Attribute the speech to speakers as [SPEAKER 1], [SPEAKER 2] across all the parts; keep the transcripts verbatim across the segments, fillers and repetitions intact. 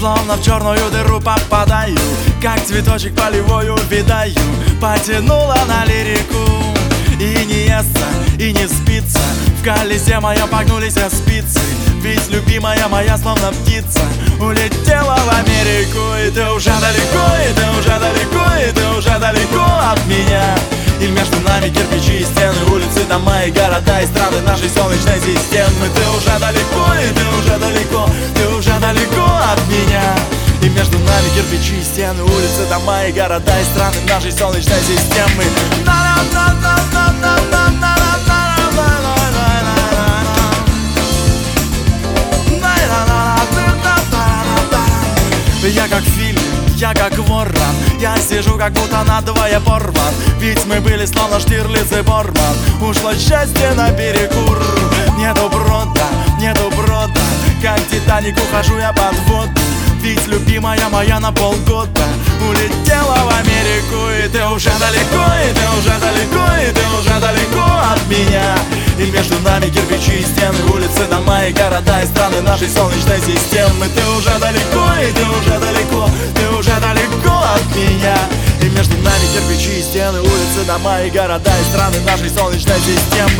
[SPEAKER 1] словно в черную дыру попадаю, как цветочек полевую видаю. Потянула на лирику, и не естся, и не спится. В колесе моем погнулись спицы, ведь любимая моя словно птица улетела в Америку. И ты уже далеко, и ты уже далеко, и ты уже далеко от меня. И между нами кирпичи и стены, улицы, дома и города и страны нашей солнечной системы. Ты уже далеко, и ты уже далеко, ты уже далеко от меня. И между нами кирпичи и стены, улицы, дома и города и страны нашей солнечной системы. Я как фильм, я как ворон, я сижу как будто надвое порван. Ведь мы были словно Штирлиц и Борман. Ушло счастье наперекур. Нету брода, нету брода, как Титаник ухожу я под воду. Ведь любимая моя на полгода улетела в Америку. И ты уже далеко, и ты уже далеко, и ты уже далеко от меня. И между нами кирпичи и стены, улицы, дома и города и страны нашей солнечной системы. Ты уже далеко, и ты уже далеко, ты уже далеко от меня. И между нами кирпичи и стены, улицы, дома и города и страны нашей солнечной системы.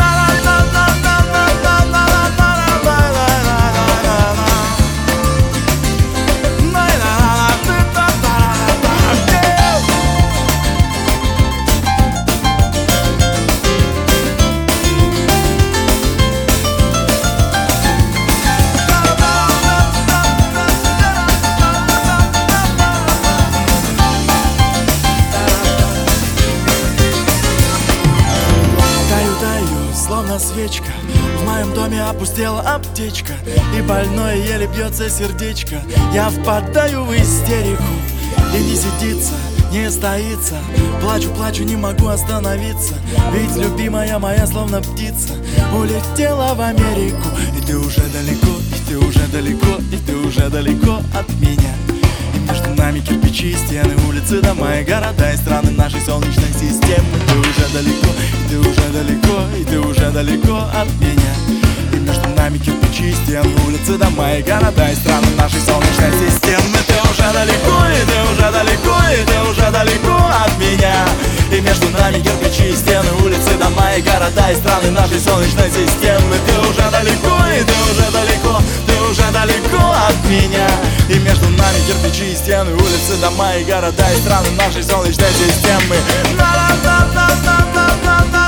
[SPEAKER 1] Словно свечка, в моем доме опустела аптечка, и больное еле бьется сердечко. Я впадаю в истерику, и не сидится, не стоится. Плачу, плачу, не могу остановиться, ведь любимая моя словно птица улетела в Америку. И ты уже далеко, и ты уже далеко, и ты уже далеко от меня. И между нами кирпичи и стены, улицы, дома и города и страны нашей солнечной системы. Ты уже далеко, и ты уже далеко, и ты уже далеко от меня. И между нами кирпичи и стены, улицы, дома и города и страны нашей солнечной системы. Ты уже далеко, и ты уже далеко, и ты уже далеко от меня. И между нами кирпичи и стены, улицы, дома и города и страны нашей солнечной системы. Ты уже далеко, и ты уже далеко, ты уже далеко от меня. И между нами кирпичи и стены, улицы, дома и города и страны нашей солнечной системы.